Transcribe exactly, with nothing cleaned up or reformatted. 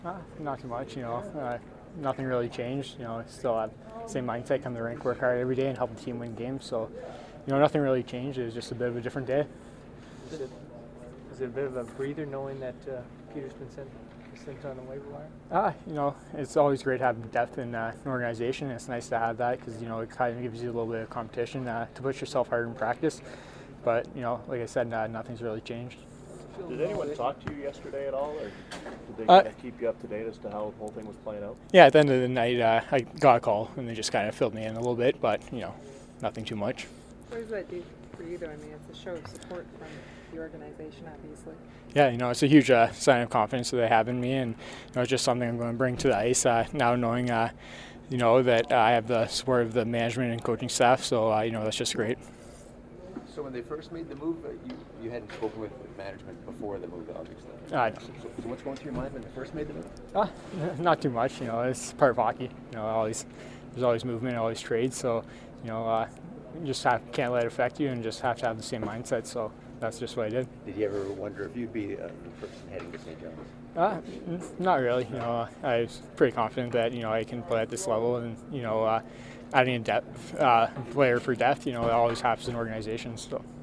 Uh, not too much, you know. Uh, nothing really changed. You know, still have the same mindset, come to the rink, work hard every day, and help the team win games. So, you know, nothing really changed. It was just a bit of a different day. Is it, is it a bit of a breather knowing that uh, Peter's been sent, sent on the waiver wire? Uh, you know, it's always great having depth in uh, an organization. It's nice to have that because, you know, it kind of gives you a little bit of competition uh, to push yourself harder in practice. But, you know, like I said, uh, nothing's really changed. Did anyone talk to you yesterday at all, or did they Uh, kind of keep you up to date as to how the whole thing was playing out? Yeah, at the end of the night, uh, I got a call and they just kind of filled me in a little bit, but, you know, nothing too much. What does that do for you, though? I mean, it's a show of support from the organization, obviously. Yeah, you know, it's a huge uh, sign of confidence that they have in me, and you know, it's just something I'm going to bring to the ice uh, now, knowing, uh, you know, that uh, I have the support of the management and coaching staff. So, uh, you know, that's just great. So when they first made the move, uh, you you hadn't spoken with management before the move, obviously. Uh, So, so what's going through your mind when they first made the move? uh, not too much, you know. It's part of hockey. You know, always there's always movement, always trade. So, you know, uh, you just have, can't let it affect you, and just have to have the same mindset. So that's just what I did. Did you ever wonder if you'd be uh, the person heading to Saint John's? Uh, n- not really. You know, uh, I was pretty confident that you know I can play at this level, and you know, uh, adding a depth uh, player for depth, you know, it always happens in organizations. So.